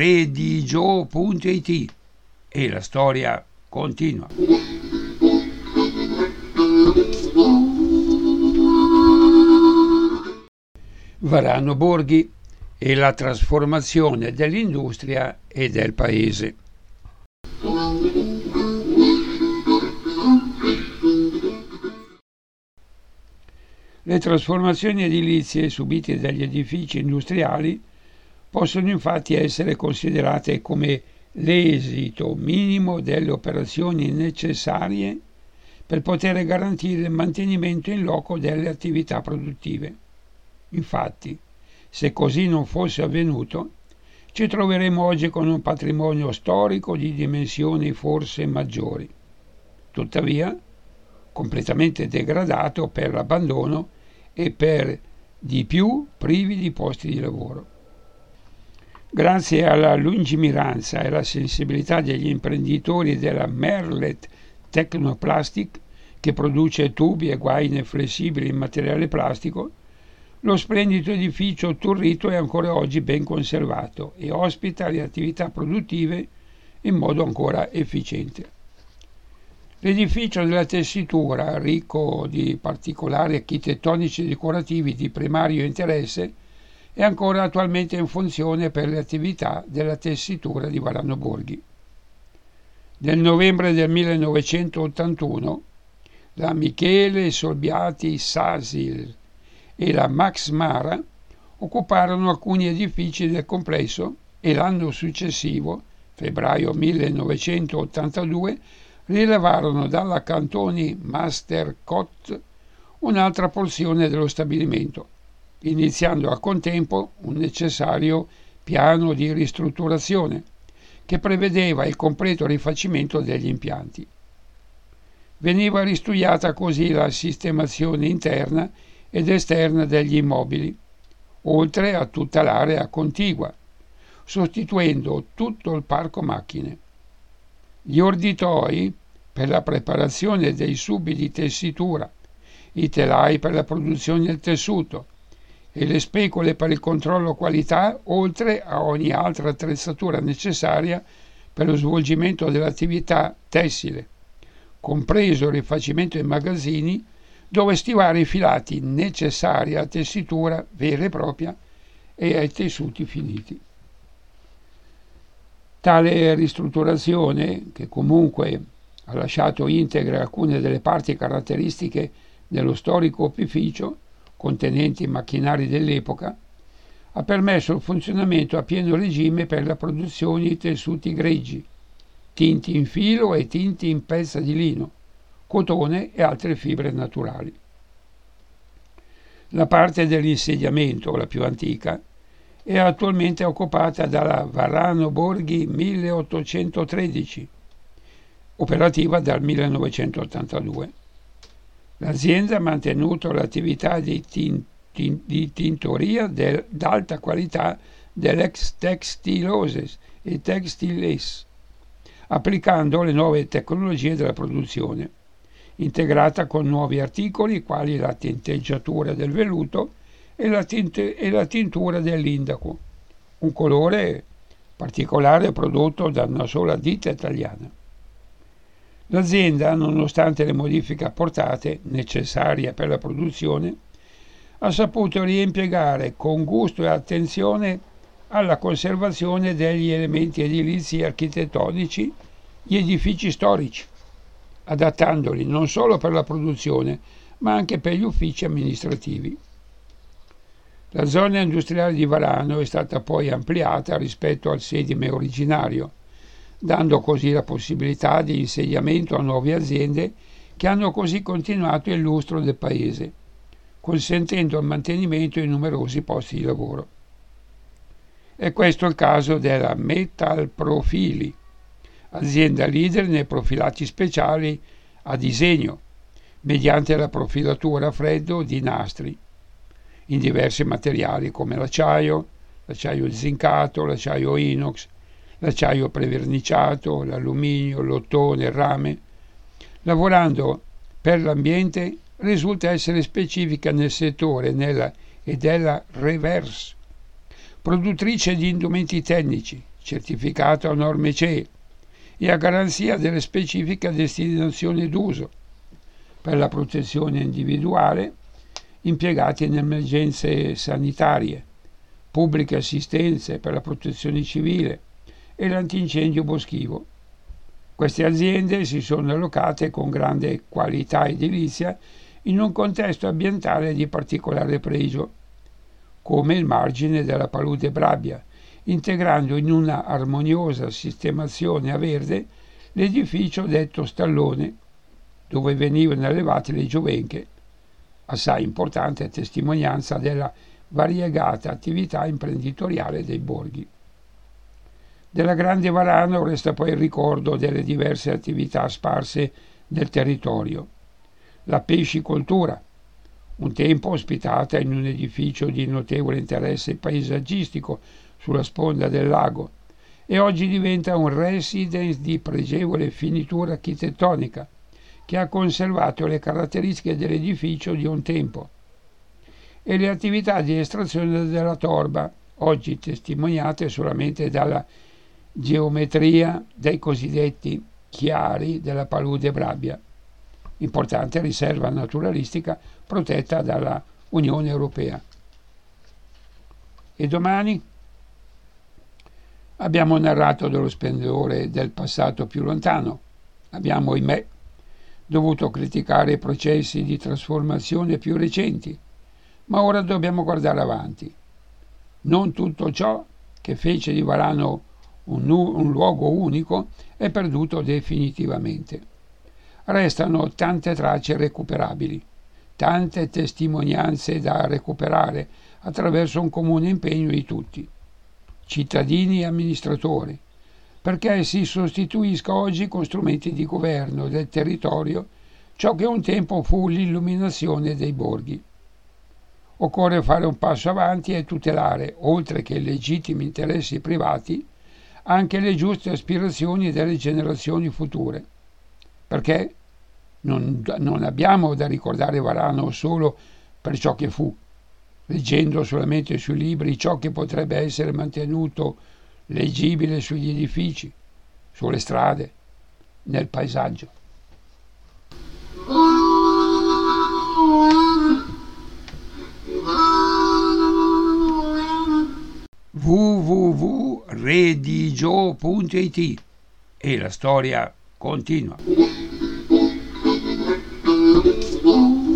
redigio.it e la storia continua. Varano Borghi e la trasformazione dell'industria e del paese. Le trasformazioni edilizie subite dagli edifici industriali possono infatti essere considerate come l'esito minimo delle operazioni necessarie per poter garantire il mantenimento in loco delle attività produttive. Infatti, se così non fosse avvenuto, ci troveremo oggi con un patrimonio storico di dimensioni forse maggiori. Tuttavia, completamente degradato per l'abbandono e per di più privi di posti di lavoro. Grazie alla lungimiranza e alla sensibilità degli imprenditori della Merlet Technoplastic, che produce tubi e guaine flessibili in materiale plastico, lo splendido edificio Turrito è ancora oggi ben conservato e ospita le attività produttive in modo ancora efficiente. L'edificio della tessitura, ricco di particolari architettonici decorativi di primario interesse, è ancora attualmente in funzione per le attività della tessitura di Varano Borghi. Nel novembre del 1981 la Michele Solbiati Sasil e la Max Mara occuparono alcuni edifici del complesso e l'anno successivo, febbraio 1982, rilevarono dalla Cantoni Master Cot un'altra porzione dello stabilimento, iniziando a contempo un necessario piano di ristrutturazione che prevedeva il completo rifacimento degli impianti. Veniva ristudiata così la sistemazione interna ed esterna degli immobili, oltre a tutta l'area contigua, sostituendo tutto il parco macchine. Gli orditoi per la preparazione dei subi di tessitura, i telai per la produzione del tessuto e le specole per il controllo qualità, oltre a ogni altra attrezzatura necessaria per lo svolgimento dell'attività tessile, compreso il rifacimento dei magazzini dove stivare i filati necessari alla tessitura vera e propria e ai tessuti finiti. Tale ristrutturazione, che comunque ha lasciato integre alcune delle parti caratteristiche dello storico opificio, contenenti i macchinari dell'epoca, ha permesso il funzionamento a pieno regime per la produzione di tessuti grigi, tinti in filo e tinti in pezza di lino, cotone e altre fibre naturali. La parte dell'insediamento, la più antica, è attualmente occupata dalla Varano Borghi 1813, operativa dal 1982. L'azienda ha mantenuto l'attività di tintoria d'alta qualità dell'ex Textiloses e Textiles, applicando le nuove tecnologie della produzione, integrata con nuovi articoli quali la tinteggiatura del velluto e la tintura dell'indaco, un colore particolare prodotto da una sola ditta italiana. L'azienda, nonostante le modifiche apportate, necessarie per la produzione, ha saputo riimpiegare con gusto e attenzione alla conservazione degli elementi edilizi e architettonici gli edifici storici, adattandoli non solo per la produzione, ma anche per gli uffici amministrativi. La zona industriale di Varano è stata poi ampliata rispetto al sedime originario, dando così la possibilità di insediamento a nuove aziende che hanno così continuato il lustro del paese, consentendo il mantenimento di numerosi posti di lavoro. È questo il caso della Metal Profili, azienda leader nei profilati speciali a disegno, mediante la profilatura a freddo di nastri, in diversi materiali come l'acciaio zincato, l'acciaio inox, l'acciaio preverniciato, l'alluminio, l'ottone, il rame. Lavorando per l'ambiente risulta essere specifica nel settore e della reverse, produttrice di indumenti tecnici, certificato a norme CE e a garanzia delle specifiche destinazioni d'uso per la protezione individuale, impiegati in emergenze sanitarie, pubbliche assistenze per la protezione civile e l'antincendio boschivo. Queste aziende si sono allocate con grande qualità edilizia in un contesto ambientale di particolare pregio, come il margine della Palude Brabbia, integrando in una armoniosa sistemazione a verde l'edificio detto Stallone, dove venivano allevate le giovenche, assai importante testimonianza della variegata attività imprenditoriale dei borghi. Della Grande Varano resta poi il ricordo delle diverse attività sparse nel territorio. La pescicoltura, un tempo ospitata in un edificio di notevole interesse paesaggistico sulla sponda del lago, e oggi diventa un residence di pregevole finitura architettonica, che ha conservato le caratteristiche dell'edificio di un tempo, e le attività di estrazione della torba, oggi testimoniate solamente dalla geometria dei cosiddetti chiari della Palude Brabbia, importante riserva naturalistica protetta dalla Unione Europea. E domani? Abbiamo narrato dello splendore del passato più lontano. Abbiamo, ahimè, dovuto criticare i processi di trasformazione più recenti, ma ora dobbiamo guardare avanti. Non tutto ciò che fece di Varano un luogo unico è perduto definitivamente. Restano tante tracce recuperabili, tante testimonianze da recuperare attraverso un comune impegno di tutti, cittadini e amministratori, perché si sostituisca oggi con strumenti di governo del territorio ciò che un tempo fu l'illuminazione dei borghi. Occorre fare un passo avanti e tutelare, oltre che i legittimi interessi privati, anche le giuste aspirazioni delle generazioni future, perché non abbiamo da ricordare Varano solo per ciò che fu, leggendo solamente sui libri ciò che potrebbe essere mantenuto leggibile sugli edifici, sulle strade, nel paesaggio. www.redigio.it e la storia continua.